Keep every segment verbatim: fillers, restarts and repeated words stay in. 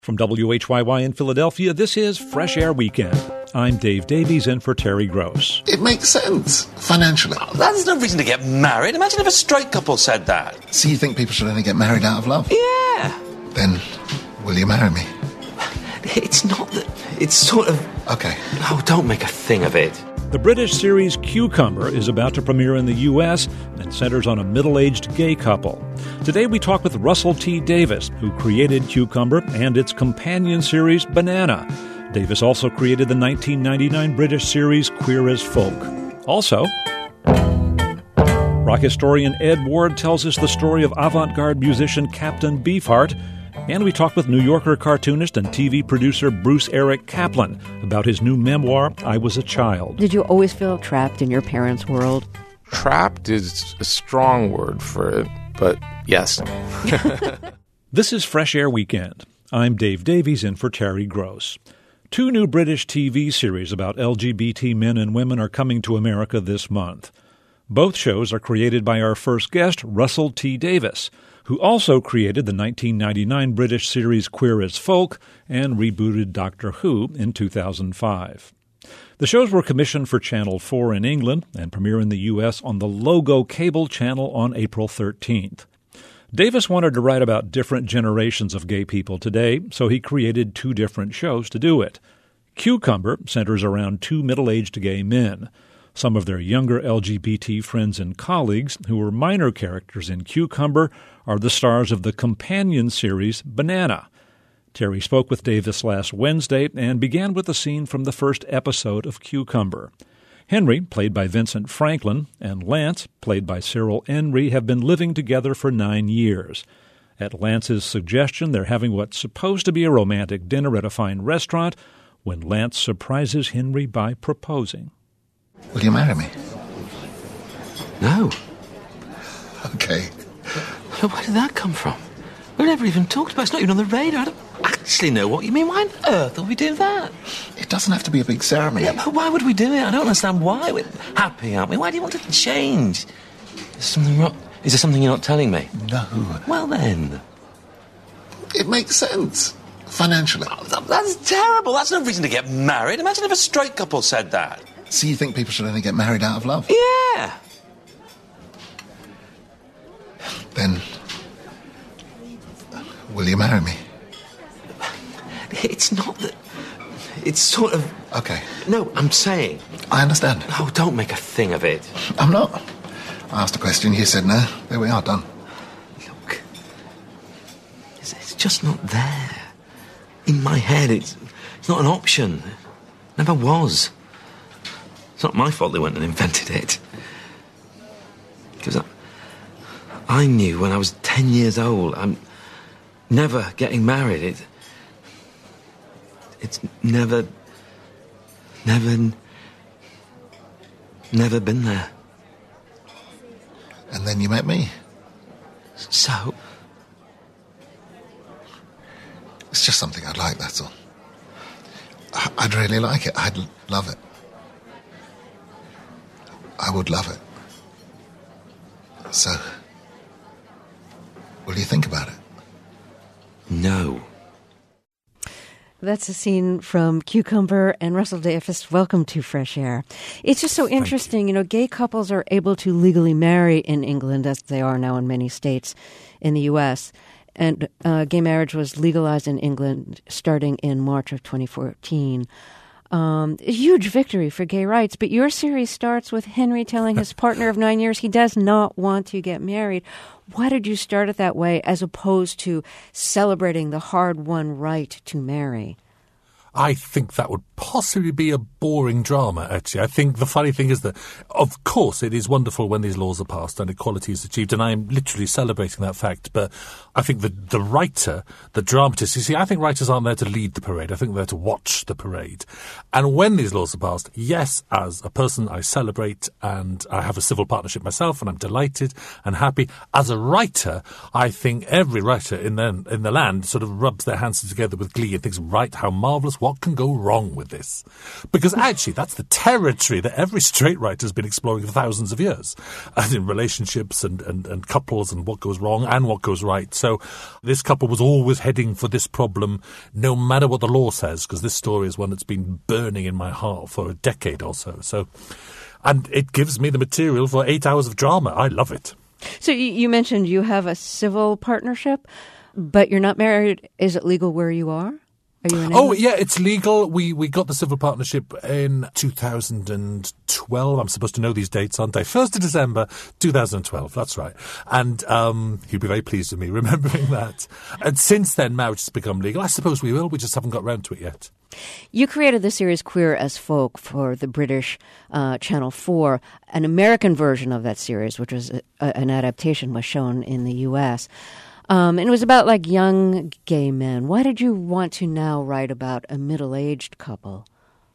From W H Y Y in Philadelphia, this is Fresh Air Weekend. I'm Dave Davies in for Terry Gross. It makes sense, financially. Oh, that's no reason to get married. Imagine if a straight couple said that. So you think people should only get married out of love? Yeah. Then, will you marry me? It's not that... It's sort of... Okay. Oh, don't make a thing of it. The British series Cucumber is about to premiere in the U S and centers on a middle-aged gay couple. Today we talk with Russell T. Davies, who created Cucumber and its companion series Banana. Davies also created the nineteen ninety-nine British series Queer as Folk. Also, rock historian Ed Ward tells us the story of avant-garde musician Captain Beefheart. And we talk with New Yorker cartoonist and T V producer Bruce Eric Kaplan about his new memoir, I Was a Child. Did you always feel trapped in your parents' world? Trapped is a strong word for it, but yes. This is Fresh Air Weekend. I'm Dave Davies in for Terry Gross. Two new British T V series about L G B T men and women are coming to America this month. Both shows are created by our first guest, Russell T. Davies, who also created the nineteen ninety-nine British series Queer as Folk and rebooted Doctor Who in two thousand five. The shows were commissioned for Channel four in England and premiere in the U S on the Logo cable channel on April thirteenth. Davies wanted to write about different generations of gay people today, so he created two different shows to do it. Cucumber centers around two middle-aged gay men. Some of their younger L G B T friends and colleagues, who were minor characters in Cucumber, are the stars of the companion series Banana. Terry spoke with Davies last Wednesday and began with a scene from the first episode of Cucumber. Henry, played by Vincent Franklin, and Lance, played by Cyril Enry, have been living together for nine years. At Lance's suggestion, they're having what's supposed to be a romantic dinner at a fine restaurant when Lance surprises Henry by proposing. Will you marry me? No. Okay. Where did that come from? We've never even talked about it. It's not even on the radar. I don't actually know what you mean. Why on earth will we do that? It doesn't have to be a big ceremony. Yeah, but why would we do it? I don't understand why. We're happy, aren't we? Why do you want to change? Is something wrong? Is there something you're not telling me? No. Well, then. It makes sense, financially. Oh, that, that's terrible. That's no reason to get married. Imagine if a straight couple said that. So you think people should only get married out of love? Yeah. Then, will you marry me? It's not that... It's sort of... Okay. No, I'm saying... I understand. Oh, don't make a thing of it. I'm not. I asked a question, you said no. There we are, done. Look, it's, it's just not there. In my head, it's, it's not an option. Never was. It's not my fault they went and invented it. Because I, I knew when I was ten years old, I'm never getting married. It, it's never, never, never been there. And then you met me. So? It's just something I'd like, that's all. I'd really like it. I'd love it. I would love it. So, will you think about it? No. That's a scene from Cucumber, and Russell Davies, welcome to Fresh Air. It's just so interesting, you know, gay couples are able to legally marry in England, as they are now in many states in the U S, and uh, gay marriage was legalized in England starting in March of twenty fourteen. Um, a huge victory for gay rights, but your series starts with Henry telling his partner of nine years he does not want to get married. Why did you start it that way as opposed to celebrating the hard-won right to marry? I think that would possibly be a boring drama, actually. I think the funny thing is that, of course, it is wonderful when these laws are passed and equality is achieved, and I am literally celebrating that fact. But I think the, the writer, the dramatist, you see, I think writers aren't there to lead the parade. I think they're there to watch the parade. And when these laws are passed, yes, as a person, I celebrate, and I have a civil partnership myself, and I'm delighted and happy. As a writer, I think every writer in the, in the land sort of rubs their hands together with glee and thinks, right, how marvellous What can go wrong with this? Because actually, that's the territory that every straight writer has been exploring for thousands of years, and in relationships and, and, and couples and what goes wrong and what goes right. So this couple was always heading for this problem, no matter what the law says, because this story is one that's been burning in my heart for a decade or so. So, and it gives me the material for eight hours of drama. I love it. So you, you mentioned you have a civil partnership, but you're not married. Is it legal where you are? Are you in Oh, yeah, it's legal. We we got the civil partnership in two thousand twelve. I'm supposed to know these dates, aren't I? first of December, two thousand twelve. That's right. And um, he'd be very pleased with me remembering that. And since then, marriage has become legal. I suppose we will. We just haven't got round to it yet. You created the series Queer as Folk for the British uh, Channel four. An American version of that series, which was a, a, an adaptation, was shown in the U S Um, and it was about like young gay men. Why did you want to now write about a middle-aged couple?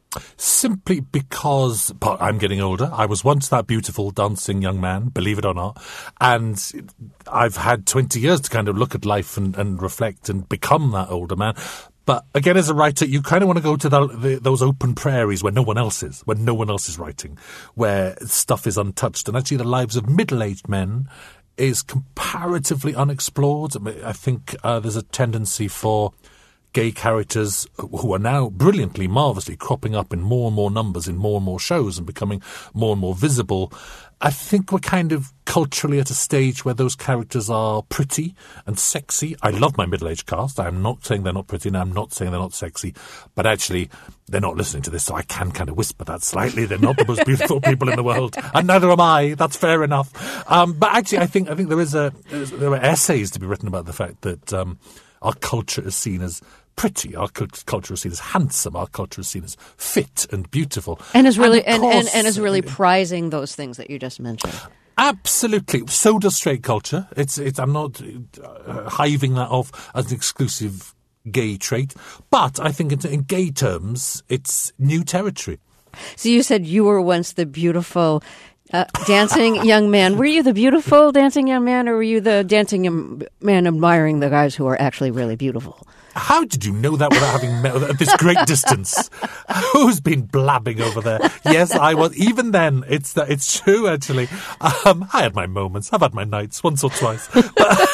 Simply because I'm getting older. I was once that beautiful, dancing young man, believe it or not. And I've had twenty years to kind of look at life and, and reflect and become that older man. But again, as a writer, you kind of want to go to the, the, those open prairies where no one else is, where no one else is writing, where stuff is untouched. And actually the lives of middle-aged men is comparatively unexplored. I, mean, I think uh, there's a tendency for gay characters who are now brilliantly, marvellously cropping up in more and more numbers in more and more shows and becoming more and more visible. I think we're kind of culturally at a stage where those characters are pretty and sexy. I love my middle-aged cast. I'm not saying they're not pretty and I'm not saying they're not sexy, but actually they're not listening to this, so I can kind of whisper that slightly. They're not the most beautiful people in the world, and neither am I. That's fair enough. Um, but actually, I think I think there is a there are essays to be written about the fact that um, our culture is seen as pretty, our culture is seen as handsome, our culture is seen as fit and beautiful. And is really and, and, course, and, and is really prizing those things that you just mentioned. Absolutely. So does straight culture. It's it's I'm not uh, hiving that off as an exclusive gay trait, but I think in, in gay terms, it's new territory. So you said you were once the beautiful Uh, dancing young man. Were you the beautiful dancing young man, or were you the dancing young man admiring the guys who are actually really beautiful? How did you know that without having met at this great distance? Who's been blabbing over there? Yes, I was. Even then, it's that it's true. Actually, um, I had my moments. I've had my nights once or twice. But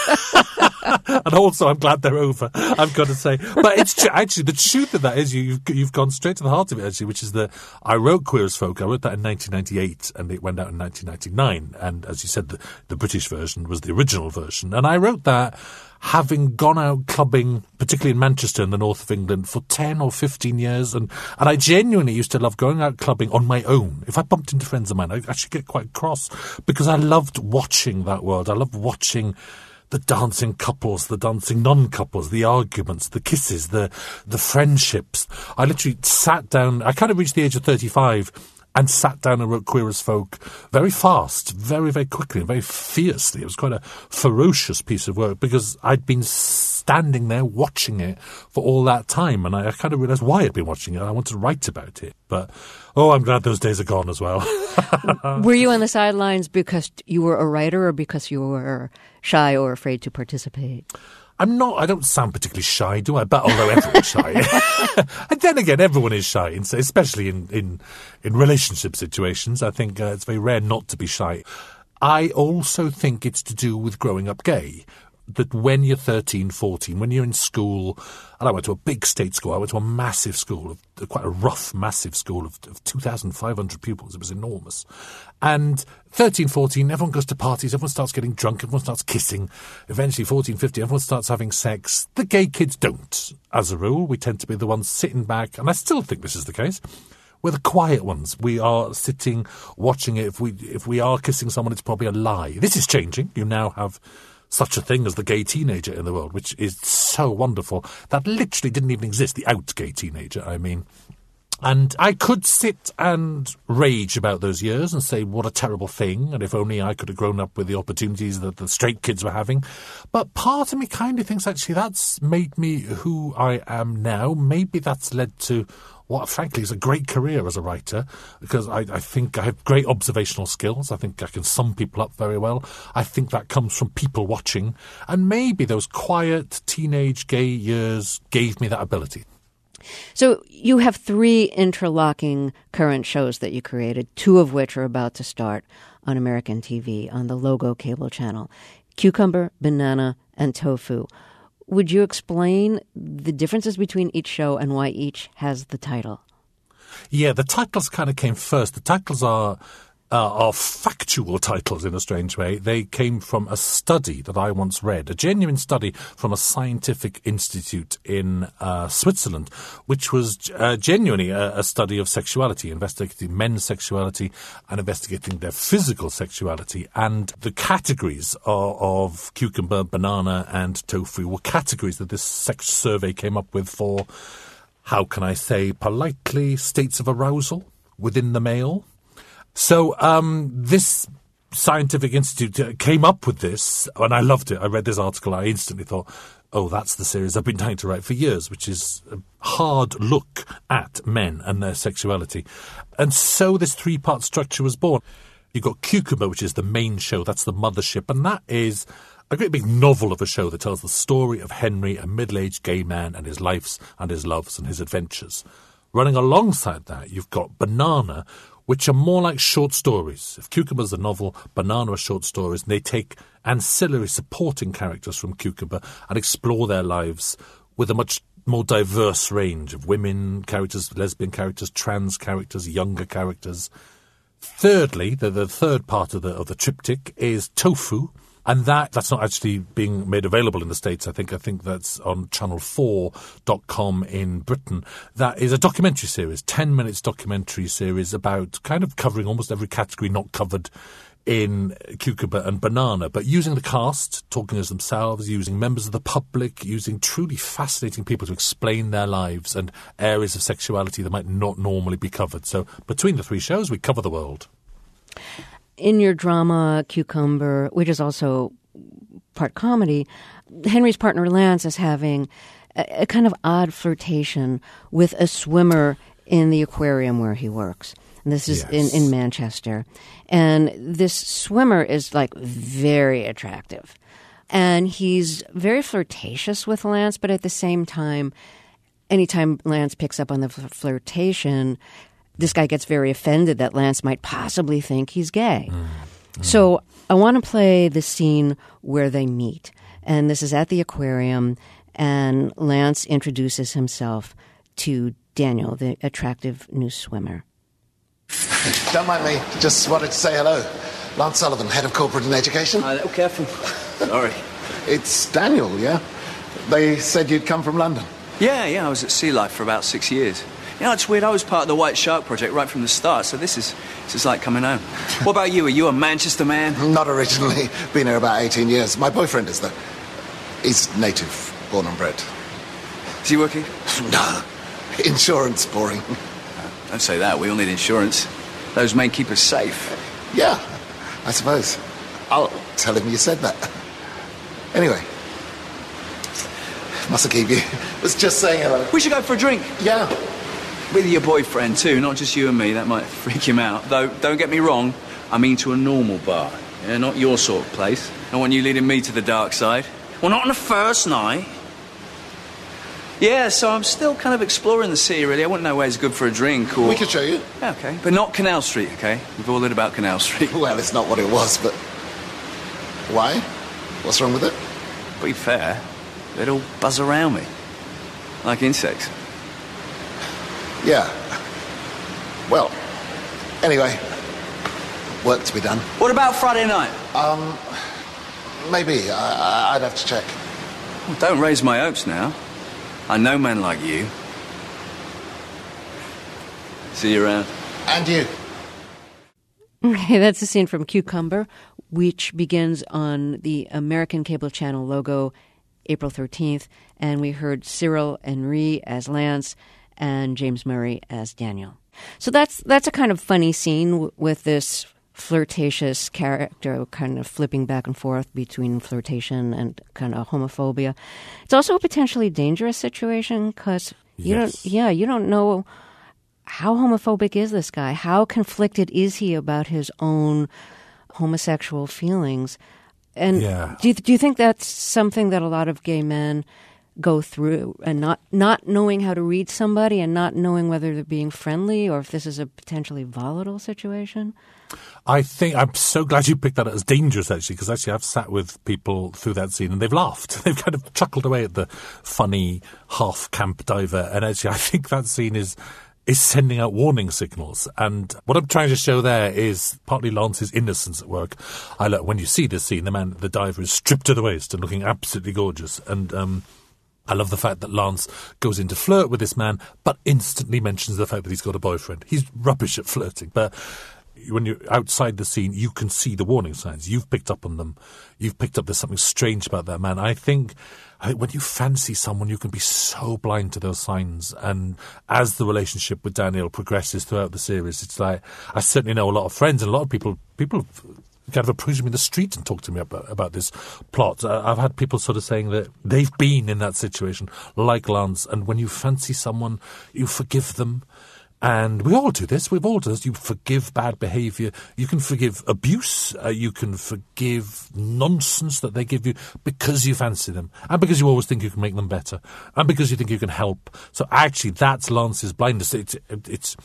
and also, I'm glad they're over, I've got to say. But it's tr- actually, the truth of that is you, you've, you've gone straight to the heart of it, actually, which is that I wrote Queer as Folk. I wrote that in nineteen ninety-eight, and it went out in nineteen ninety-nine. And as you said, the, the British version was the original version. And I wrote that having gone out clubbing, particularly in Manchester in the north of England, for ten or fifteen years. And, and I genuinely used to love going out clubbing on my own. If I bumped into friends of mine, I'd actually get quite cross because I loved watching that world. I loved watching the dancing couples, the dancing non-couples, the arguments, the kisses, the the friendships. I literally sat down, I kind of reached the age of thirty-five and sat down and wrote Queer as Folk very fast, very, very quickly, and very fiercely. It was quite a ferocious piece of work because I'd been standing there watching it for all that time, and I, I kind of realised why I'd been watching it. I wanted to write about it, but oh, I'm glad those days are gone as well. Were you on the sidelines because you were a writer or because you were shy or afraid to participate? I'm not, I don't sound particularly shy, do I? But although everyone's shy. And then again, everyone is shy, especially in, in, in relationship situations. I think uh, it's very rare not to be shy. I also think it's to do with growing up gay. That when you're thirteen, fourteen, when you're in school, and I went to a big state school, I went to a massive school, of, quite a rough, massive school of, of two thousand five hundred pupils. It was enormous. And thirteen, fourteen, everyone goes to parties, everyone starts getting drunk, everyone starts kissing. Eventually, fourteen, fifteen, everyone starts having sex. The gay kids don't, as a rule. We tend to be the ones sitting back, and I still think this is the case. We're the quiet ones. We are sitting, watching it. If we, if we are kissing someone, it's probably a lie. This is changing. You now have such a thing as the gay teenager in the world, which is so wonderful. That literally didn't even exist, the out gay teenager, I mean. And I could sit and rage about those years and say, what a terrible thing, and if only I could have grown up with the opportunities that the straight kids were having. But part of me kind of thinks, actually, that's made me who I am now. Maybe that's led to what, frankly, is a great career as a writer, because I, I think I have great observational skills. I think I can sum people up very well. I think that comes from people watching. And maybe those quiet teenage gay years gave me that ability. So you have three interlocking current shows that you created, two of which are about to start on American T V on the Logo cable channel, Cucumber, Banana, and Tofu. Would you explain the differences between each show and why each has the title? Yeah, the titles kind of came first. The titles are uh, are factual titles in a strange way. They came from a study that I once read, a genuine study from a scientific institute in uh, Switzerland, which was uh, genuinely a, a study of sexuality, investigating men's sexuality and investigating their physical sexuality. And the categories of, of cucumber, banana, and tofu were categories that this sex survey came up with for, how can I say politely, states of arousal within the male. So um, this scientific institute came up with this, and I loved it. I read this article, I instantly thought, oh, that's the series I've been trying to write for years, which is a hard look at men and their sexuality. And so this three-part structure was born. You've got Cucumber, which is the main show, that's the mothership, and that is a great big novel of a show that tells the story of Henry, a middle-aged gay man, and his lives and his loves and his adventures. Running alongside that, you've got Banana, which are more like short stories. If Cucumber's a novel, Banana are short stories, and they take ancillary supporting characters from Cucumber and explore their lives with a much more diverse range of women characters, lesbian characters, trans characters, younger characters. Thirdly, the, the third part of the of the triptych is Tofu, and that that's not actually being made available in the States. I think I think that's on channel four dot com in Britain. That is a documentary series, ten minutes documentary series about kind of covering almost every category not covered in Cucumber and Banana, but using the cast, talking as themselves, using members of the public, using truly fascinating people to explain their lives and areas of sexuality that might not normally be covered. So between the three shows, we cover the world. In your drama, Cucumber, which is also part comedy, Henry's partner Lance is having a, a kind of odd flirtation with a swimmer in the aquarium where he works. And this is Yes. in, in Manchester. And this swimmer is like very attractive. And he's very flirtatious with Lance, but at the same time, anytime Lance picks up on the fl- flirtation, this guy gets very offended that Lance might possibly think he's gay. Mm. Mm. So I want to play the scene where they meet. And this is at the aquarium, and Lance introduces himself to Daniel, the attractive new swimmer. Don't mind me, just wanted to say hello. Lance Sullivan, Head of Corporate and Education. Hi, oh, careful. Sorry. It's Daniel, yeah? They said you'd come from London. Yeah, yeah, I was at Sea Life for about six years. You know, it's weird, I was part of the White Shark Project right from the start, so this is this is like coming home. What about you? Are you a Manchester man? Not originally. Been here about eighteen years. My boyfriend is, though. He's native, born and bred. Is he working? No. Insurance, boring. Don't say that, we all need insurance. Those may keep us safe. Yeah, I suppose. I'll tell him you said that. Anyway. Mustn't keep you. Was just saying hello. We should go for a drink. Yeah. With your boyfriend, too, not just you and me. That might freak him out. Though, don't get me wrong, I mean to a normal bar. Yeah, not your sort of place. I want you leading me to the dark side. Well, not on the first night. Yeah, so I'm still kind of exploring the city, really. I wouldn't know where's good for a drink or... We could show you. Yeah, OK. But not Canal Street, OK? We've all heard about Canal Street. Well, it's not what it was, but... Why? What's wrong with it? To be fair, they'd all buzz around me. Like insects. Yeah. Well, anyway, work to be done. What about Friday night? Um, maybe. I, I'd have to check. Well, don't raise my hopes now. I know men like you. See you around. And you. Okay, that's a scene from Cucumber, which begins on the American cable channel Logo April thirteenth. And we heard Cyril Henry as Lance and James Murray as Daniel. So that's that's a kind of funny scene w- with this flirtatious character kind of flipping back and forth between flirtation and kind of homophobia. It's also a potentially dangerous situation because you Yes. don't, yeah, you don't know how homophobic is this guy? How conflicted is he about his own homosexual feelings? And Yeah. do you, do you think that's something that a lot of gay men go through, and not not knowing how to read somebody and not knowing whether they're being friendly or if this is a potentially volatile situation? I think I'm so glad you picked that as dangerous, actually, because actually I've sat with people through that scene and they've laughed. They've kind of chuckled away at the funny half-camp diver. And actually, I think that scene is is sending out warning signals. And what I'm trying to show there is partly Lance's innocence at work. I look, when you see this scene, the man, the diver is stripped to the waist and looking absolutely gorgeous. And um, I love the fact that Lance goes in to flirt with this man, but instantly mentions the fact that he's got a boyfriend. He's rubbish at flirting, but when you're outside the scene, you can see the warning signs. You've picked up on them. You've picked up there's something strange about that man. I think, I think when you fancy someone, you can be so blind to those signs. And as the relationship with Daniel progresses throughout the series, it's like, I certainly know a lot of friends and a lot of people, people kind of approach me in the street and talk to me about, about this plot. I've had people sort of saying that they've been in that situation, like Lance, and when you fancy someone, you forgive them. And we all do this. We've all done this. You forgive bad behaviour. You can forgive abuse. Uh, you can forgive nonsense that they give you because you fancy them. And because you always think you can make them better. And because you think you can help. So actually, that's Lance's blindness. It's, it's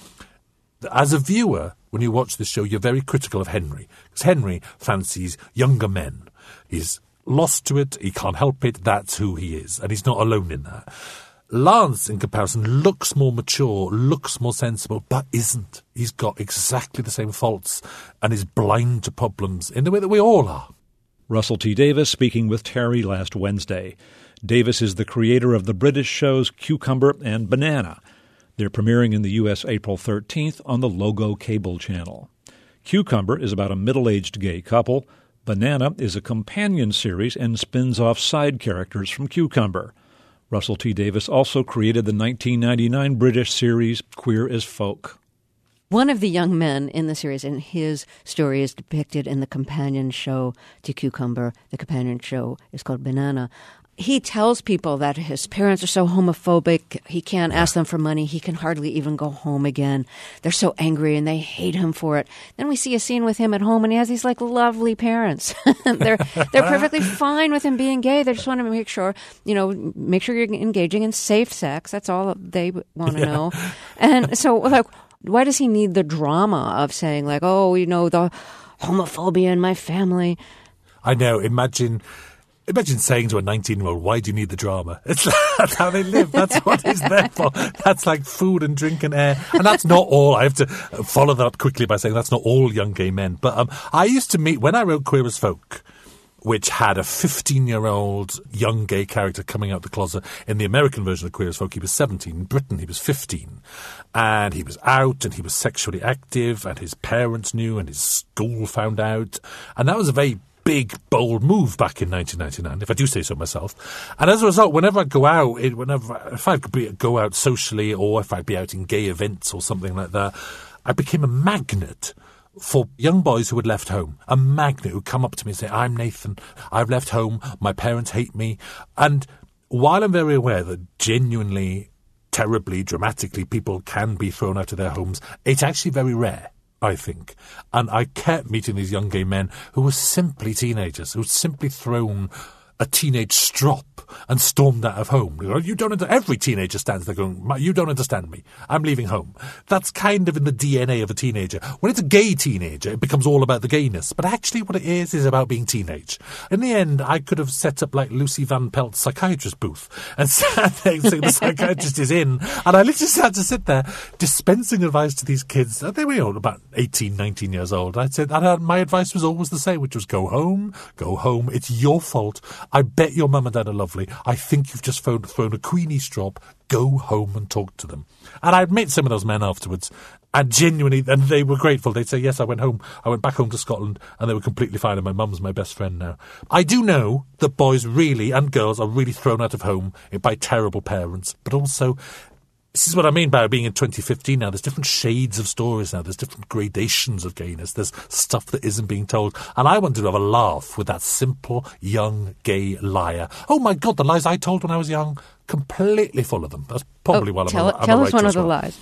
as a viewer, when you watch this show, you're very critical of Henry. Because Henry fancies younger men. He's lost to it. He can't help it. That's who he is. And he's not alone in that. Lance, in comparison, looks more mature, looks more sensible, but isn't. He's got exactly the same faults and is blind to problems in the way that we all are. Russell T. Davies speaking with Terry last Wednesday. Davies is the creator of the British shows Cucumber and Banana. They're premiering in the U S April thirteenth on the Logo cable channel. Cucumber is about a middle-aged gay couple. Banana is a companion series and spins off side characters from Cucumber. Russell T. Davies also created the nineteen ninety-nine British series Queer as Folk. One of the young men in the series, and his story is depicted in the companion show to Cucumber. The companion show is called Banana. He tells people that his parents are so homophobic, he can't ask them for money, he can hardly even go home again. They're so angry and they hate him for it. Then we see a scene with him at home and he has these like lovely parents. they're they're perfectly fine with him being gay. They just want to make sure, you know, make sure you're engaging in safe sex. That's all they want to yeah. know. And so like, why does he need the drama of saying like, oh, you know, the homophobia in my family? I know. Imagine... Imagine saying to a nineteen-year-old, why do you need the drama? It's, that's how they live. That's what it's there for. That's like food and drink and air. And that's not all. I have to follow that up quickly by saying that's not all young gay men. But um, I used to meet, when I wrote Queer as Folk, which had a fifteen-year-old young gay character coming out the closet. In the American version of Queer as Folk, he was seventeen. In Britain, he was fifteen. And he was out, and he was sexually active, and his parents knew, and his school found out. And that was a very big, bold move back in nineteen ninety-nine, if I do say so myself. And as a result, whenever I'd go out, it, whenever if I'd be, go out socially or if I'd be out in gay events or something like that, I became a magnet for young boys who had left home. A magnet who'd come up to me and say, I'm Nathan, I've left home, my parents hate me. And while I'm very aware that genuinely, terribly, dramatically, people can be thrown out of their homes, it's actually very rare, I think. And I kept meeting these young gay men who were simply teenagers, who were simply thrown a teenage strop and stormed out of home. You know, you don't under- every teenager stands there going, you don't understand me. I'm leaving home. That's kind of in the D N A of a teenager. When it's a gay teenager, it becomes all about the gayness. But actually what it is, is about being teenage. In the end, I could have set up like Lucy Van Pelt's psychiatrist booth and sat there saying the psychiatrist is in. And I literally had to sit there dispensing advice to these kids. They were all about eighteen, nineteen years old. I'd say, and my advice was always the same, which was go home, go home. It's your fault. I bet your mum and dad are lovely. I think you've just thrown, thrown a Queenie strop. Go home and talk to them. And I'd met some of those men afterwards, and genuinely, and they were grateful. They'd say, yes, I went home. I went back home to Scotland, and they were completely fine, and my mum's my best friend now. I do know that boys really, and girls, are really thrown out of home by terrible parents, but also... This is what I mean by being in twenty fifteen now. There's different shades of stories now. There's different gradations of gayness. There's stuff that isn't being told. And I wanted to have a laugh with that simple, young, gay liar. Oh, my God, the lies I told when I was young, completely full of them. That's probably oh, why I'm tell, a, I'm tell a us one of the well. lies.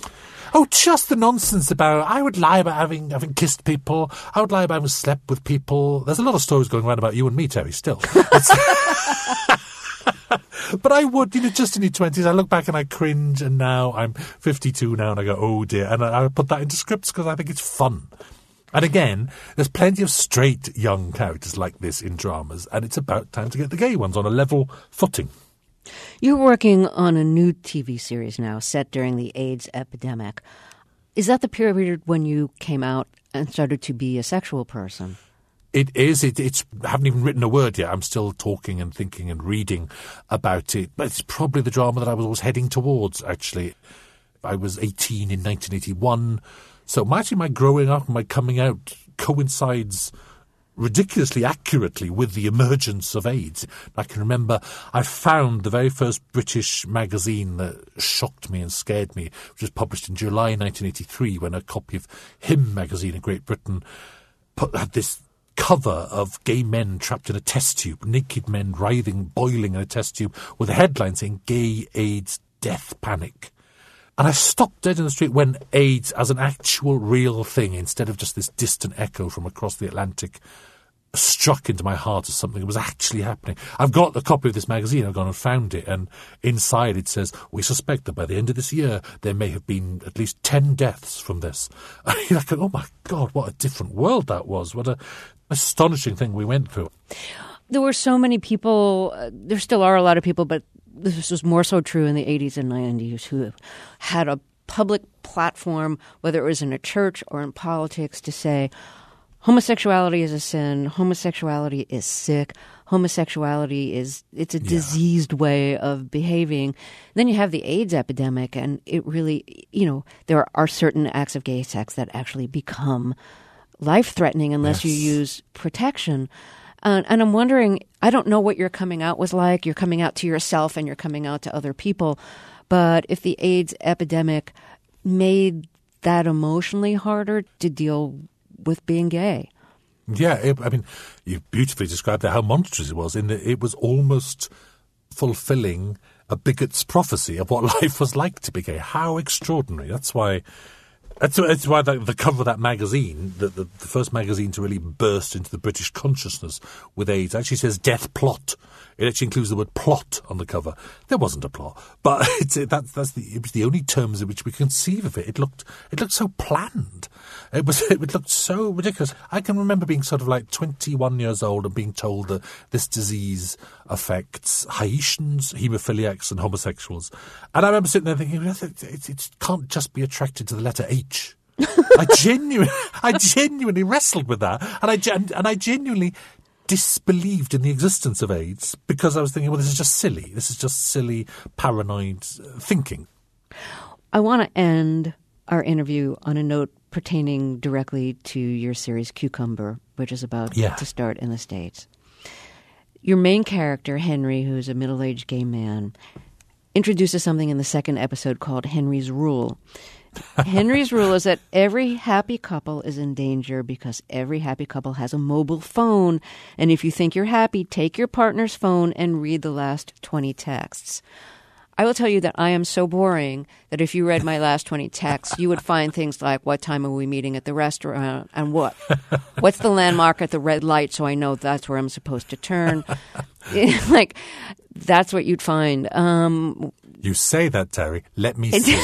Oh, just the nonsense about, I would lie about having having kissed people. I would lie about having slept with people. There's a lot of stories going around about you and me, Terry, still. But I would, you know, just in your twenties, I look back and I cringe, and now I'm fifty-two now and I go, oh dear. And I, I put that into scripts because I think it's fun. And again, there's plenty of straight young characters like this in dramas, and it's about time to get the gay ones on a level footing. You're working on a new T V series now set during the AIDS epidemic. Is that the period when you came out and started to be a sexual person? It is. It, it's. I haven't even written a word yet. I'm still talking and thinking and reading about it. But it's probably the drama that I was always heading towards, actually. I was eighteen in nineteen eighty-one. So actually my growing up and my coming out coincides ridiculously accurately with the emergence of AIDS. I can remember I found the very first British magazine that shocked me and scared me, which was published in July nineteen eighty-three, when a copy of Him magazine in Great Britain put, had this cover of gay men trapped in a test tube, naked men writhing, boiling in a test tube, with a headline saying Gay AIDS Death Panic. And I stopped dead in the street when AIDS, as an actual real thing, instead of just this distant echo from across the Atlantic, struck into my heart as something that was actually happening. I've got a copy of this magazine. I've gone and found it, and inside it says, we suspect that by the end of this year there may have been at least ten deaths from this. And you're like, oh my God, what a different world that was. What a astonishing thing we went through. There were so many people, uh, there still are a lot of people, but this was more so true in the eighties and nineties, who had a public platform, whether it was in a church or in politics, to say homosexuality is a sin, homosexuality is sick, homosexuality is, it's a yeah. diseased way of behaving. Then you have the AIDS epidemic, and it really, you know, there are certain acts of gay sex that actually become life-threatening unless yes. you use protection. Uh, and I'm wondering, I don't know what your coming out was like. You're coming out to yourself and you're coming out to other people. But if the AIDS epidemic made that emotionally harder to deal with being gay. Yeah, it, I mean, you beautifully described that, how monstrous it was. In that it was almost fulfilling a bigot's prophecy of what life was like to be gay. How extraordinary. That's why... That's, that's why the, the cover of that magazine, the, the, the first magazine to really burst into the British consciousness with AIDS, actually says death plot. It actually includes the word plot on the cover. There wasn't a plot, but it's, it, that's, that's the, it was the only terms in which we conceive of it. It looked, it looked so planned. It was, it looked so ridiculous. I can remember being sort of like twenty-one years old and being told that this disease affects Haitians, haemophiliacs, and homosexuals. And I remember sitting there thinking, it, it, it can't just be attracted to the letter H. I genuinely, I genuinely wrestled with that, and I and I genuinely disbelieved in the existence of AIDS because I was thinking, well, this is just silly. This is just silly, paranoid thinking. I want to end our interview on a note pertaining directly to your series Cucumber, which is about yeah. to start in the States. Your main character, Henry, who's a middle-aged gay man, introduces something in the second episode called Henry's Rule. Henry's rule is that every happy couple is in danger because every happy couple has a mobile phone. And if you think you're happy, take your partner's phone and read the last twenty texts. I will tell you that I am so boring that if you read my last twenty texts, you would find things like, what time are we meeting at the restaurant, and what? What's the landmark at the red light so I know that's where I'm supposed to turn? Like, that's what you'd find. Um, you say that, Terry. Let me see.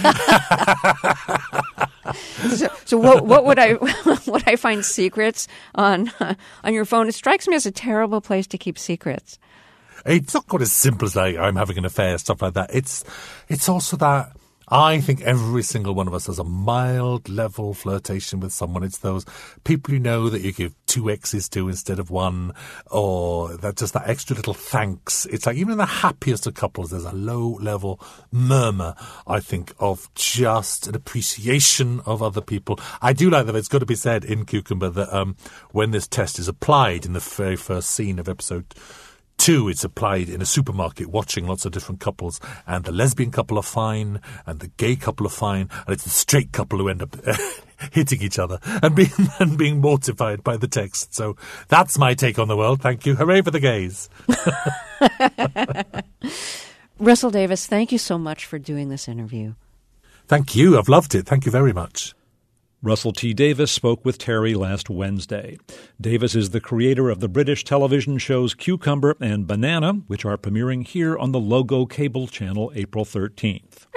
so, so what, what would I would I find secrets on uh, on your phone? It strikes me as a terrible place to keep secrets. It's not quite as simple as like I'm having an affair, stuff like that. It's it's also that I think every single one of us has a mild level flirtation with someone. It's those people you know that you give two X's to instead of one, or that just that extra little thanks. It's like even in the happiest of couples, there's a low level murmur, I think, of just an appreciation of other people. I do like that it's got to be said in Cucumber that um, when this test is applied in the very first scene of episode Two, it's applied in a supermarket watching lots of different couples, and the lesbian couple are fine, and the gay couple are fine, and it's the straight couple who end up hitting each other and being and being mortified by the text. So that's my take on the world. Thank you. Hooray for the gays. Russell Davies, thank you so much for doing this interview. Thank you. I've loved it. Thank you very much. Russell T. Davies spoke with Terry last Wednesday. Davies is the creator of the British television shows Cucumber and Banana, which are premiering here on the Logo cable channel April thirteenth.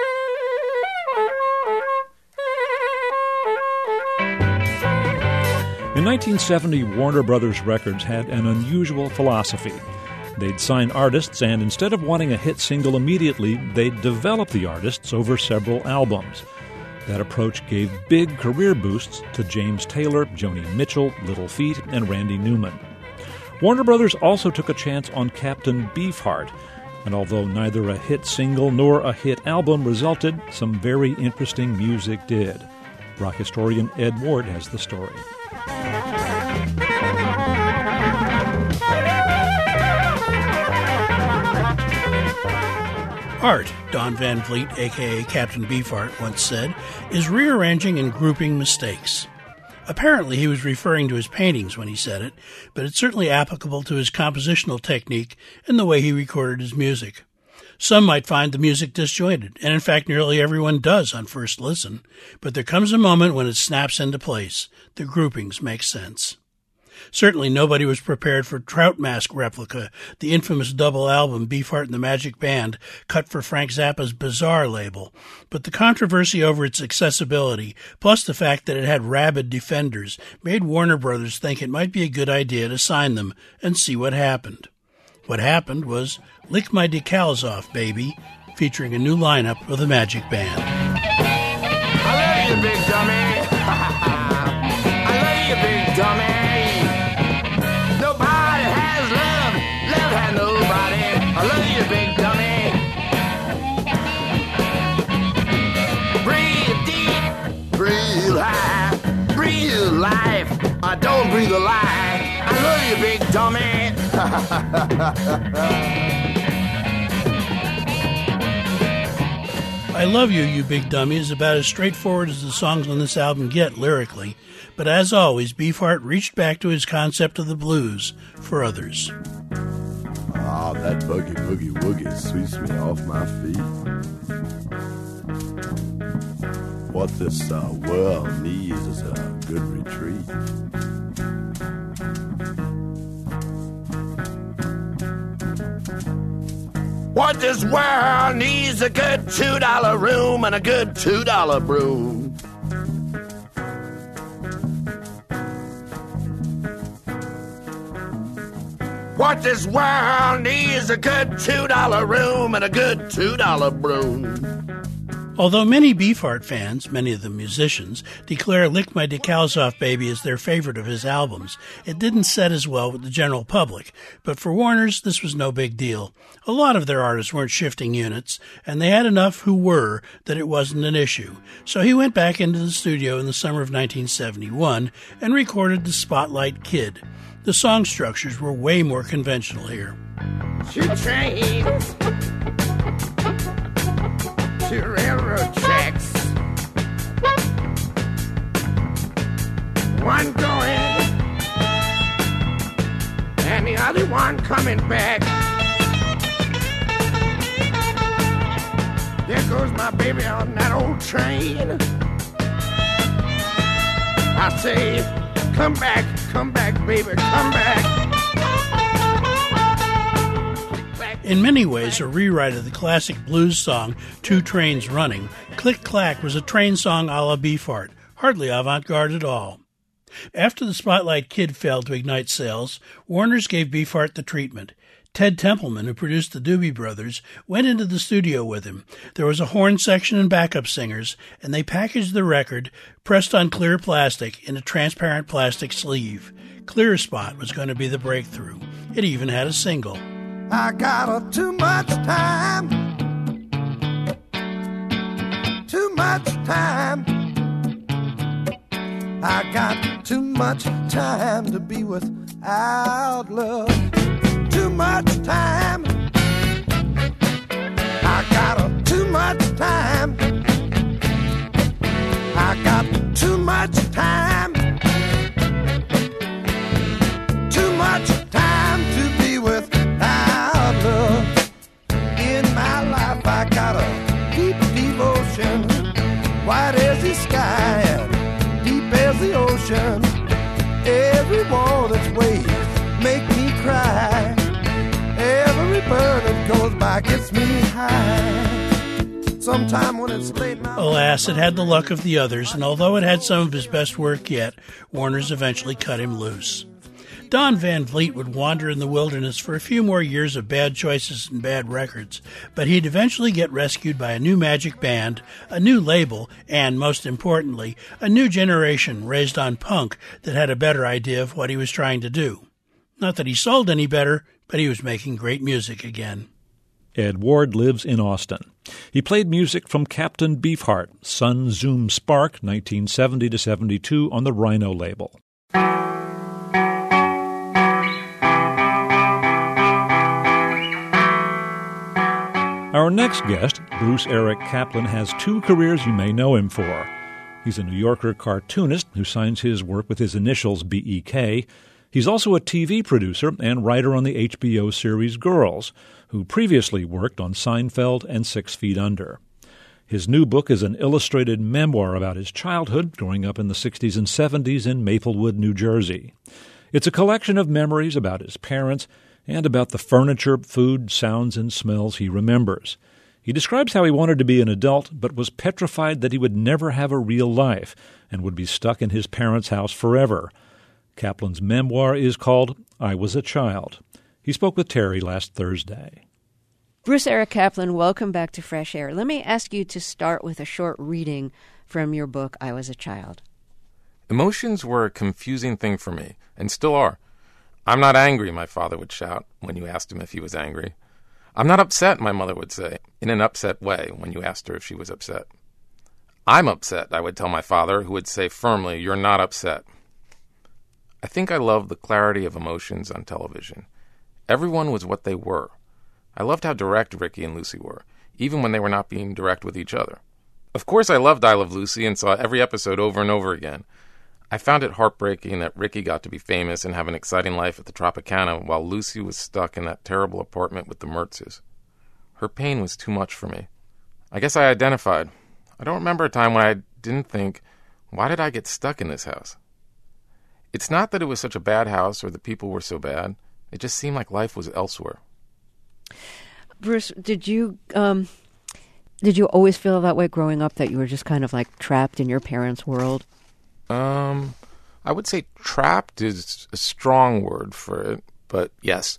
In nineteen seventy, Warner Brothers Records had an unusual philosophy. They'd sign artists, and instead of wanting a hit single immediately, they'd develop the artists over several albums. That approach gave big career boosts to James Taylor, Joni Mitchell, Little Feat, and Randy Newman. Warner Brothers also took a chance on Captain Beefheart, and although neither a hit single nor a hit album resulted, some very interesting music did. Rock historian Ed Ward has the story. Art, Don Van Vliet, a k a. Captain Beefheart, once said, is rearranging and grouping mistakes. Apparently he was referring to his paintings when he said it, but it's certainly applicable to his compositional technique and the way he recorded his music. Some might find the music disjointed, and in fact nearly everyone does on first listen, but there comes a moment when it snaps into place. The groupings make sense. Certainly nobody was prepared for Trout Mask Replica, the infamous double album Beefheart and the Magic Band, cut for Frank Zappa's Bizarre label. But the controversy over its accessibility, plus the fact that it had rabid defenders, made Warner Brothers think it might be a good idea to sign them and see what happened. What happened was Lick My Decals Off, Baby, featuring a new lineup of the Magic Band. I love you, big dummy. I love you, big dummy. I love you, big dummy. Breathe deep, breathe high, breathe life. I don't breathe a lie. I love you, big dummy. I Love You, You Big Dummy is about as straightforward as the songs on this album get lyrically, but as always, Beefheart reached back to his concept of the blues for others. Ah, that boogie, boogie, woogie sweeps me off my feet. What this uh, world needs is a good retreat. What this world needs a good two dollar room and a good two dollar broom. What this world needs a good two dollar room and a good two dollar broom. Although many Beefheart fans, many of them musicians, declare Lick My Decals Off, Baby as their favorite of his albums, it didn't set as well with the general public. But for Warner's, this was no big deal. A lot of their artists weren't shifting units, and they had enough who were that it wasn't an issue. So he went back into the studio in the summer of nineteen seventy-one and recorded The Spotlight Kid. The song structures were way more conventional here. Two trains, two railroad tracks, one going and the other one coming back. There goes my baby on that old train. I say, come back, come back, baby, come back. In many ways, a rewrite of the classic blues song Two Trains Running, Click Clack was a train song a la Beefheart, hardly avant-garde at all. After The Spotlight Kid failed to ignite sales, Warner's gave Beefheart the treatment. Ted Templeman, who produced the Doobie Brothers, went into the studio with him. There was a horn section and backup singers, and they packaged the record, pressed on clear plastic, in a transparent plastic sleeve. Clear Spot was going to be the breakthrough. It even had a single. I got a too much time, too much time. I got too much time to be without love. Too much time. I got a too much time. I got too much time. Too much time to be without love. In my life I got a deep devotion wide as the sky and deep as the ocean. Every one of its waves make me cry. Every bird that goes by gets me high. Sometime when it's late night. Alas, it had the luck of the others, and although it had some of his best work yet, Warner's eventually cut him loose. Don Van Vliet would wander in the wilderness for a few more years of bad choices and bad records, but he'd eventually get rescued by a new magic band, a new label, and, most importantly, a new generation raised on punk that had a better idea of what he was trying to do. Not that he sold any better, but he was making great music again. Ed Ward lives in Austin. He played music from Captain Beefheart, Sun Zoom Spark, nineteen seventy to seventy-two, on the Rhino label. Our next guest, Bruce Eric Kaplan, has two careers you may know him for. He's a New Yorker cartoonist who signs his work with his initials B E K. He's also a T V producer and writer on the H B O series Girls, who previously worked on Seinfeld and Six Feet Under. His new book is an illustrated memoir about his childhood growing up in the sixties and seventies in Maplewood, New Jersey. It's a collection of memories about his parents and about the furniture, food, sounds, and smells he remembers. He describes how he wanted to be an adult, but was petrified that he would never have a real life and would be stuck in his parents' house forever. Kaplan's memoir is called I Was a Child. He spoke with Terry last Thursday. Bruce Eric Kaplan, welcome back to Fresh Air. Let me ask you to start with a short reading from your book, I Was a Child. Emotions were a confusing thing for me, and still are. I'm not angry, my father would shout when you asked him if he was angry. I'm not upset, my mother would say, in an upset way when you asked her if she was upset. I'm upset, I would tell my father, who would say firmly, you're not upset. I think I loved the clarity of emotions on television. Everyone was what they were. I loved how direct Ricky and Lucy were, even when they were not being direct with each other. Of course I loved I Love Lucy and saw every episode over and over again. I found it heartbreaking that Ricky got to be famous and have an exciting life at the Tropicana while Lucy was stuck in that terrible apartment with the Mertzes. Her pain was too much for me. I guess I identified. I don't remember a time when I didn't think, why did I get stuck in this house? It's not that it was such a bad house or the people were so bad. It just seemed like life was elsewhere. Bruce, did you um, did you always feel that way growing up, that you were just kind of like trapped in your parents' world? Um, I would say trapped is a strong word for it, but yes.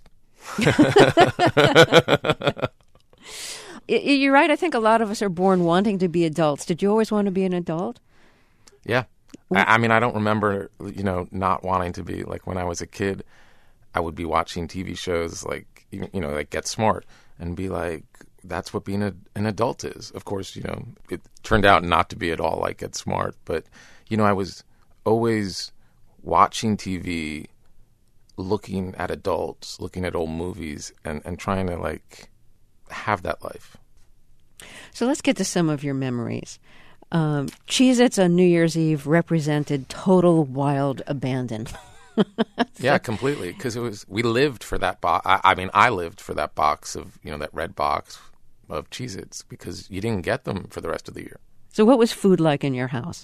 You're right. I think a lot of us are born wanting to be adults. Did you always want to be an adult? Yeah. I, I mean, I don't remember, you know, not wanting to be. Like when I was a kid, I would be watching T V shows like, you know, like Get Smart and be like, that's what being a, an adult is. Of course, you know, it turned out not to be at all like Get Smart, but you know, I was always watching T V, looking at adults, looking at old movies, and, and trying to, like, have that life. So let's get to some of your memories. Um, Cheez-Its on New Year's Eve represented total wild abandon. Yeah, completely, because it was, we lived for that box. I, I mean, I lived for that box of, you know, that red box of Cheez-Its, because you didn't get them for the rest of the year. So what was food like in your house?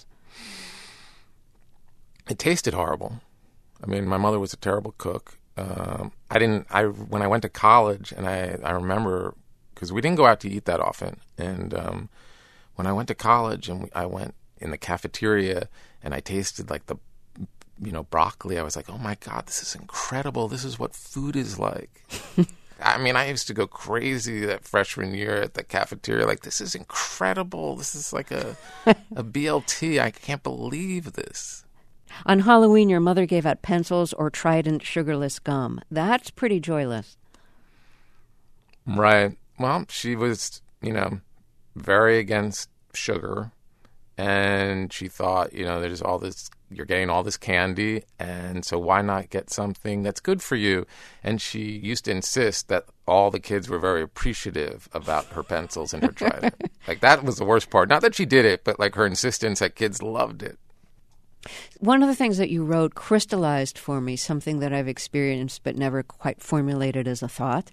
It tasted horrible. I mean, my mother was a terrible cook. Um, I didn't. I when I went to college, and I, I remember because we didn't go out to eat that often. And um, when I went to college, and we, I went in the cafeteria, and I tasted like the, you know, broccoli. I was like, oh my God, this is incredible. This is what food is like. I mean, I used to go crazy that freshman year at the cafeteria. Like, this is incredible. This is like a a B L T. I can't believe this. On Halloween, your mother gave out pencils or Trident sugarless gum. That's pretty joyless. Right. Well, she was, you know, very against sugar. And she thought, you know, there's all this, you're getting all this candy. And so why not get something that's good for you? And she used to insist that all the kids were very appreciative about her pencils and her Trident. Like, that was the worst part. Not that she did it, but like her insistence that kids loved it. One of the things that you wrote crystallized for me something that I've experienced but never quite formulated as a thought.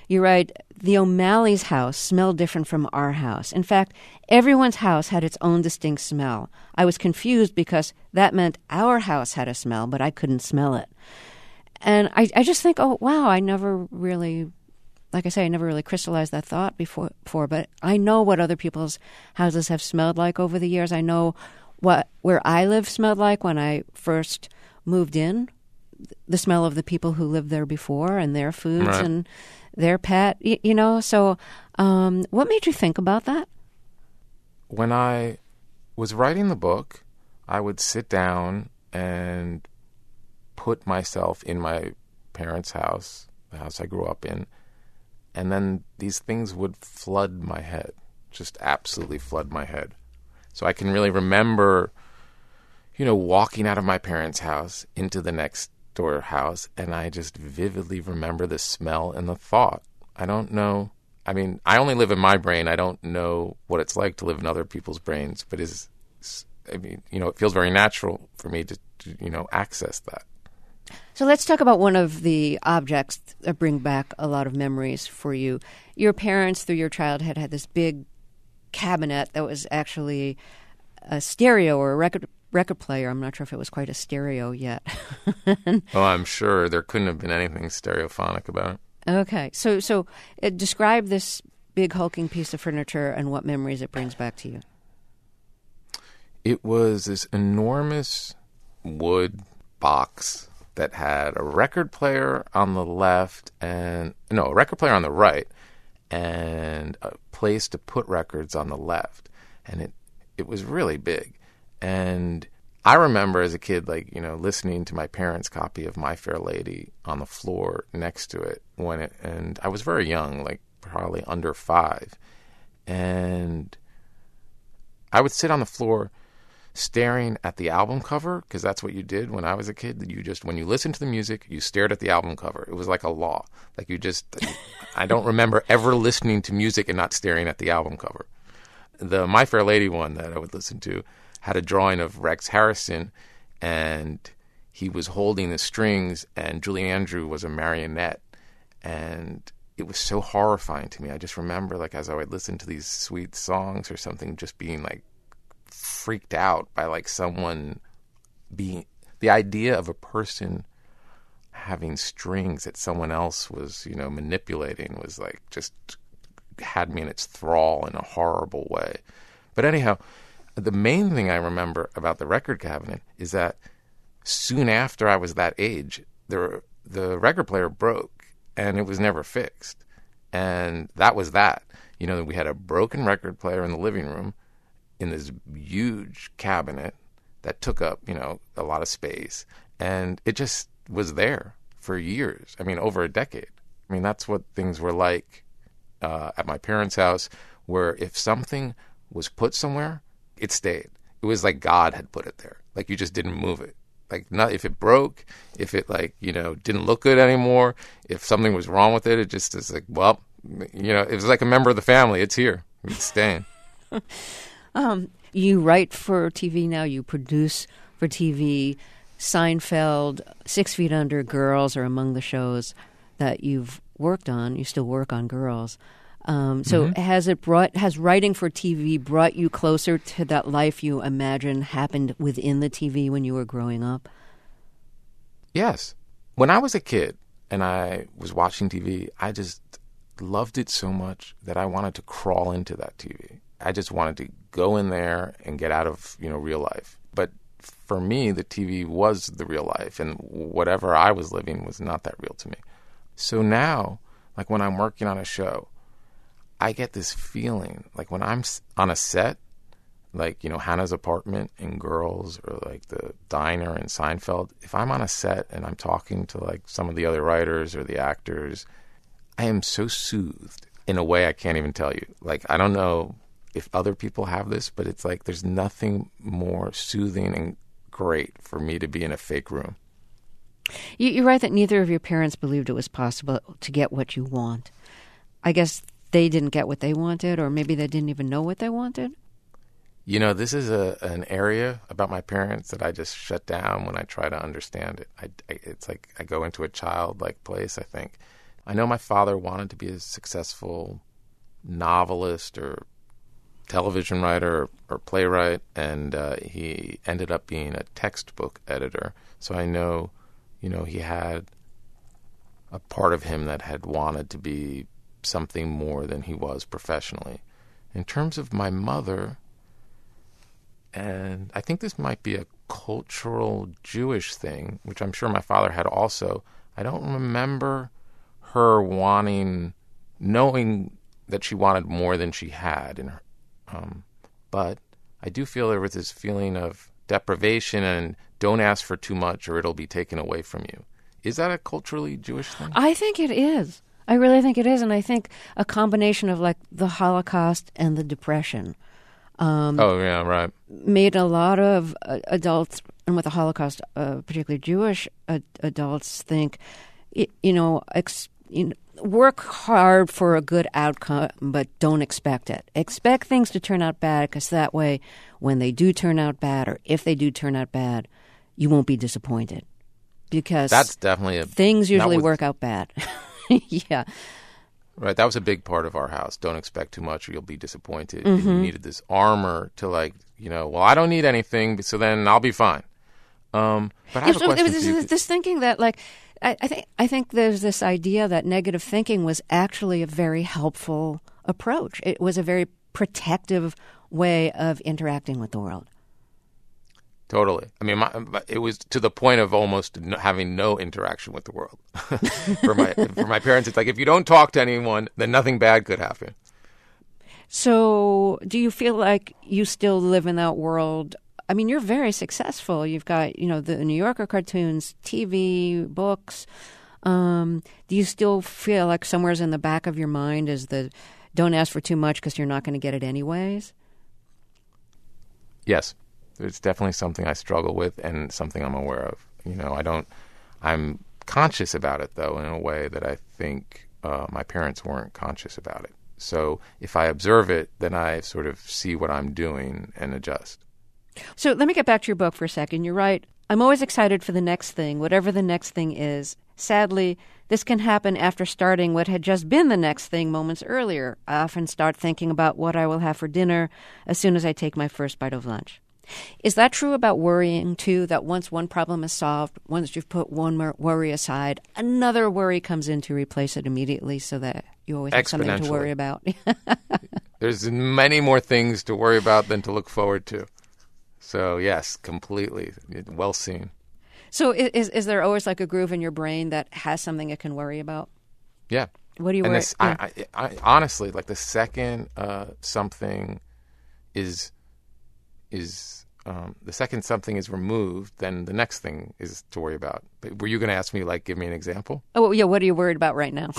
you write, the O'Malley's house smelled different from our house. In fact, everyone's house had its own distinct smell. I was confused because that meant our house had a smell, but I couldn't smell it. And I, I just think, oh, wow, I never really, like I say, I never really crystallized that thought before, before. But I know what other people's houses have smelled like over the years. I know what where I live smelled like when I first moved in, the smell of the people who lived there before and their foods Right. and their pet, you, you know. So um, what made you think about that? When I was writing the book, I would sit down and put myself in my parents' house, the house I grew up in, and then these things would flood my head, just absolutely flood my head. So I can really remember, you know, walking out of my parents' house into the next door house, and I just vividly remember the smell and the thought. I don't know. I mean, I only live in my brain. I don't know what it's like to live in other people's brains, but is, I mean, you know, it feels very natural for me to, to, you know, access that. So let's talk about one of the objects that bring back a lot of memories for you. Your parents, through your childhood, had this big cabinet that was actually a stereo or a record record player. I'm not sure if it was quite a stereo yet. Oh, I'm sure there couldn't have been anything stereophonic about it. Okay. So so uh, describe this big hulking piece of furniture and what memories it brings back to you. It was this enormous wood box that had a record player on the left and, no, a record player on the right and a place to put records on the left. And it, it was really big. And I remember as a kid, like, you know, listening to my parents' copy of My Fair Lady on the floor next to it when it, and I was very young, like probably under five. And I would sit on the floor staring at the album cover, because that's what you did when I was a kid. You just, when you listened to the music, you stared at the album cover. It was like a law. Like you just, I don't remember ever listening to music and not staring at the album cover. The My Fair Lady one that I would listen to had a drawing of Rex Harrison, and he was holding the strings, and Julie Andrews was a marionette. And it was so horrifying to me. I just remember, like, as I would listen to these sweet songs or something, just being like, freaked out by like someone being, the idea of a person having strings that someone else was, you know, manipulating was like just had me in its thrall in a horrible way. But anyhow, the main thing I remember about the record cabinet is that soon after I was that age, the the record player broke and it was never fixed. And that was that. You know, we had a broken record player in the living room in this huge cabinet that took up, you know, a lot of space. And it just was there for years. I mean, over a decade. I mean, that's what things were like uh, at my parents' house, where if something was put somewhere, it stayed. It was like God had put it there. Like you just didn't move it. Like not if it broke, if it like, you know, didn't look good anymore, if something was wrong with it, it just is like, well, you know, it was like a member of the family. It's here. It's staying. Um, you write for T V now. You produce for T V. Seinfeld, Six Feet Under, Girls are among the shows that you've worked on. You still work on Girls. Um, so Mm-hmm. has it brought, has writing for T V brought you closer to that life you imagine happened within the T V when you were growing up? Yes. When I was a kid and I was watching T V, I just loved it so much that I wanted to crawl into that T V. I just wanted to go in there and get out of, you know, real life. But for me, the T V was the real life, and whatever I was living was not that real to me. So now, like when I'm working on a show, I get this feeling, like when I'm on a set, like, you know, Hannah's Apartment in Girls or like the diner in Seinfeld, if I'm on a set and I'm talking to like some of the other writers or the actors, I am so soothed in a way I can't even tell you. Like, I don't know if other people have this, but it's like there's nothing more soothing and great for me to be in a fake room. You, you're right that neither of your parents believed it was possible to get what you want. I guess they didn't get what they wanted, or maybe they didn't even know what they wanted. You know, this is a an area about my parents that I just shut down when I try to understand it. I, I, it's like I go into a childlike place, I think. I know my father wanted to be a successful novelist or television writer or, or playwright, and uh, he ended up being a textbook editor. So I know, you know, he had a part of him that had wanted to be something more than he was professionally. In terms of my mother, and I think this might be a cultural Jewish thing, which I'm sure my father had also, I don't remember her wanting, knowing that she wanted more than she had in her. Um, but I do feel there was this feeling of deprivation and don't ask for too much or it'll be taken away from you. Is that a culturally Jewish thing? I think it is. I really think it is. And I think a combination of like the Holocaust and the Depression um, oh, yeah, right. made a lot of uh, adults, and with the Holocaust, uh, particularly Jewish uh, adults, think, you, you know, ex- you know, work hard for a good outcome, but don't expect it. Expect things to turn out bad, because that way, when they do turn out bad, or if they do turn out bad, you won't be disappointed. Because that's definitely a, things usually was, work out bad. Yeah. Right. That was a big part of our house. Don't expect too much or you'll be disappointed. Mm-hmm. And you needed this armor to, like, you know, well, I don't need anything, so then I'll be fine. Um, but I have so a question it was for you. this, this thinking that, like, I, I think I think there's this idea that negative thinking was actually a very helpful approach. It was a very protective way of interacting with the world. Totally. I mean, my, it was to the point of almost having no interaction with the world. for my for my parents, it's like, if you don't talk to anyone, then nothing bad could happen. So do you feel like you still live in that world? I mean, you're very successful. You've got, you know, the New Yorker cartoons, T V, books. Um, do you still feel like somewhere's in the back of your mind is the don't ask for too much because you're not going to get it anyways? Yes. It's definitely something I struggle with and something I'm aware of. You know, I don't, I'm conscious about it, though, in a way that I think uh, my parents weren't conscious about it. So if I observe it, then I sort of see what I'm doing and adjust. So let me get back to your book for a second. You're right. I'm always excited for the next thing, whatever the next thing is. Sadly, this can happen after starting what had just been the next thing moments earlier. I often start thinking about what I will have for dinner as soon as I take my first bite of lunch. Is that true about worrying, too, that once one problem is solved, once you've put one worry aside, another worry comes in to replace it immediately so that you always have something to worry about? There's many more things to worry about than to look forward to. So, yes, completely. Well seen. So is is there always like a groove in your brain that has something it can worry about? Yeah. What do you and worry about? yeah. I, I, I, honestly, like the second uh, something is... is um, the second something is removed, then the next thing is to worry about. But were you going to ask me, like, give me an example? Oh, yeah. What are you worried about right now?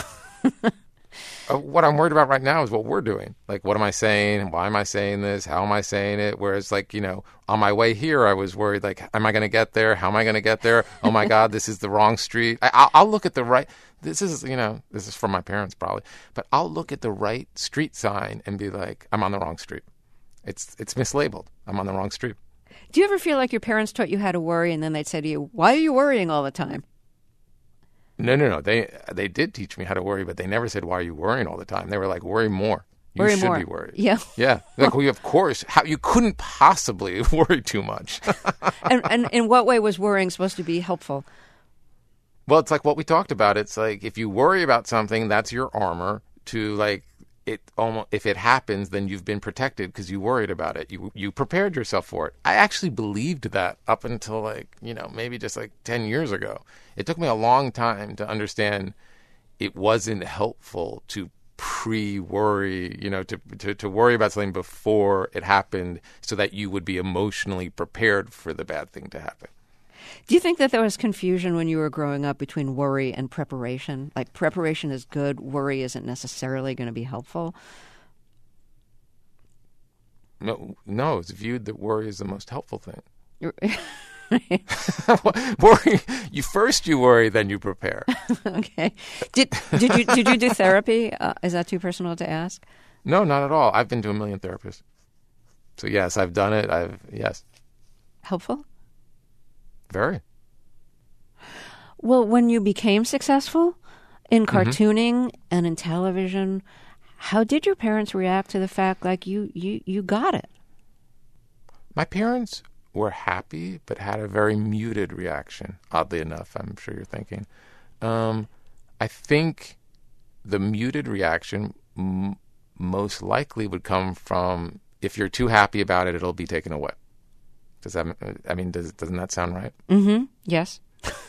uh, what I'm worried about right now is what we're doing. Like, what am I saying? Why am I saying this? How am I saying it? Whereas, like, you know, on my way here, I was worried, like, am I going to get there? How am I going to get there? Oh, my God, this is the wrong street. I, I'll, I'll look at the right... This is, you know, this is from my parents probably. But I'll look at the right street sign and be like, I'm on the wrong street. It's it's mislabeled. I'm on the wrong street. Do you ever feel like your parents taught you how to worry and then they'd say to you, why are you worrying all the time? No, no, no. They they did teach me how to worry, but they never said, why are you worrying all the time? They were like, worry more. You worry should more. be worried. Yeah. Yeah. Like, well, of course. How, you couldn't possibly worry too much. and, and in what way was worrying supposed to be helpful? Well, it's like what we talked about. It's like if you worry about something, that's your armor to, like, it almost, if it happens, then you've been protected because you worried about it. You you prepared yourself for it. I actually believed that up until, like, you know, maybe just like ten years ago. It took me a long time to understand it wasn't helpful to pre-worry, you know, to, to, to worry about something before it happened so that you would be emotionally prepared for the bad thing to happen. Do you think that there was confusion when you were growing up between worry and preparation? Like, preparation is good, worry isn't necessarily going to be helpful? No, no, it's viewed that worry is the most helpful thing. Worry, you first you worry, then you prepare. Okay. Did did you did you do therapy? Uh, is that too personal to ask? No, not at all. I've been to a million therapists. So yes, I've done it. I've yes. Helpful? Very. Well, when you became successful, In cartooning mm-hmm. and in television, how did your parents react to the fact, like, you, you, you got it? My parents were happy, but had a very muted reaction, oddly enough, I'm sure you're thinking. Um, I think the muted reaction m- most likely would come from, if you're too happy about it, it'll be taken away. Does that, I mean, does, doesn't that sound right? Mm-hmm. Yes.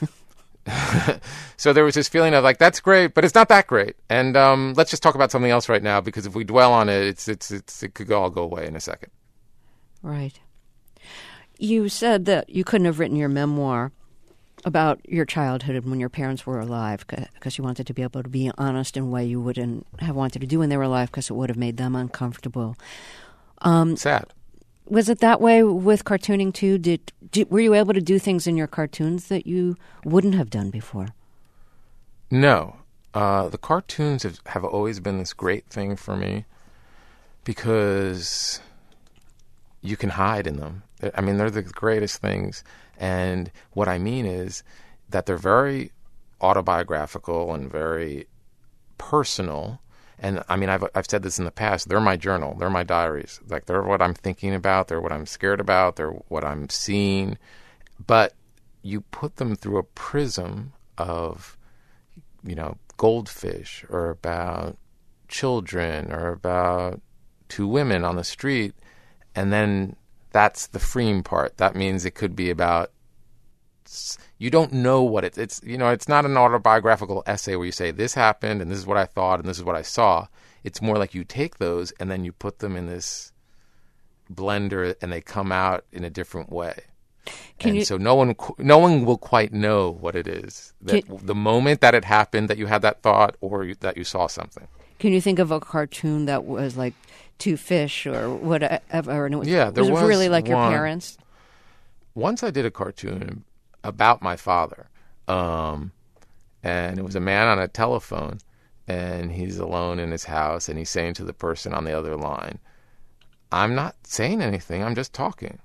So there was this feeling of like, that's great, but it's not that great. And um, let's just talk about something else right now, because if we dwell on it, it's it's, it's it could all go away in a second. Right. You said that you couldn't have written your memoir about your childhood when your parents were alive, because you wanted to be able to be honest in a way you wouldn't have wanted to do when they were alive, because it would have made them uncomfortable. Um, Sad. Was it that way with cartooning too? Did, did were you able to do things in your cartoons that you wouldn't have done before? No. Uh, the cartoons have, have always been this great thing for me because you can hide in them. I mean, they're the greatest things. And what I mean is that they're very autobiographical and very personal. And I mean, I've I've said this in the past. They're my journal. They're my diaries. Like, they're what I'm thinking about. They're what I'm scared about. They're what I'm seeing. But you put them through a prism of, you know, goldfish, or about children, or about two women on the street, and then that's the freeing part. That means it could be about, you don't know what it, it's, you know, it's not an autobiographical essay where you say, this happened, and this is what I thought, and this is what I saw. It's more like you take those, and then you put them in this blender, and they come out in a different way. Can and you, so no one no one will quite know what it is. That can, the moment that it happened, that you had that thought, or you, that you saw something. Can you think of a cartoon that was like two fish or whatever? And it was, yeah, there was, was it really like one, your parents? Once I did a cartoon about my father, um, and it was a man on a telephone, and he's alone in his house, and he's saying to the person on the other line, I'm not saying anything, I'm just talking.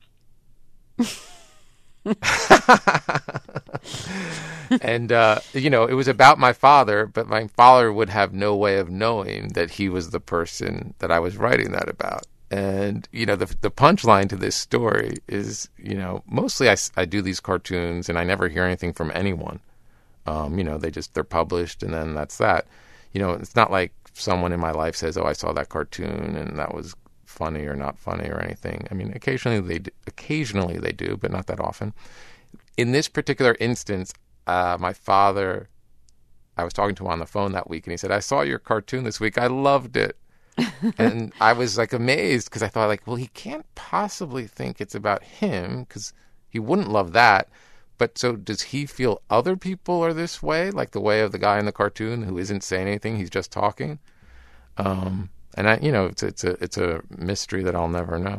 And, uh, you know, it was about my father, but my father would have no way of knowing that he was the person that I was writing that about. And, you know, the the punchline to this story is, you know, mostly I, I do these cartoons and I never hear anything from anyone. Um, you know, they just, they're published and then that's that. You know, it's not like someone in my life says, oh, I saw that cartoon and that was funny or not funny or anything. I mean, occasionally they do, occasionally they do, but not that often. In this particular instance, uh, my father, I was talking to him on the phone that week, and he said, I saw your cartoon this week. I loved it. And I was like amazed, because I thought, like, well, he can't possibly think it's about him, because he wouldn't love that. But so does he feel other people are this way, like the way of the guy in the cartoon who isn't saying anything, he's just talking? Um, and I, you know, it's it's a it's a mystery that I'll never know.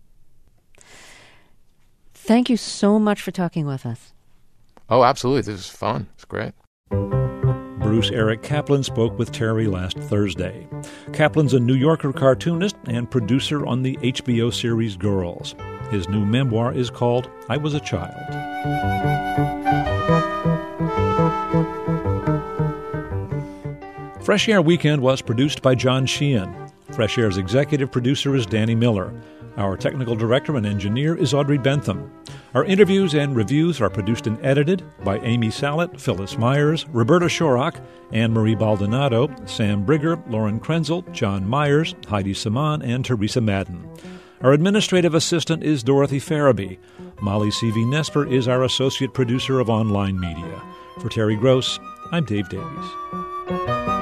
Thank you so much for talking with us. Oh, absolutely. This was fun. It's great. Bruce Eric Kaplan spoke with Terry last Thursday. Kaplan's a New Yorker cartoonist and producer on the H B O series Girls. His new memoir is called I Was a Child. Fresh Air Weekend was produced by John Sheehan. Fresh Air's executive producer is Danny Miller. Our technical director and engineer is Audrey Bentham. Our interviews and reviews are produced and edited by Amy Sallet, Phyllis Myers, Roberta Shorrock, Anne-Marie Baldonado, Sam Brigger, Lauren Krenzel, John Myers, Heidi Saman, and Teresa Madden. Our administrative assistant is Dorothy Farabee. Molly C V. Nesper is our associate producer of online media. For Terry Gross, I'm Dave Davies.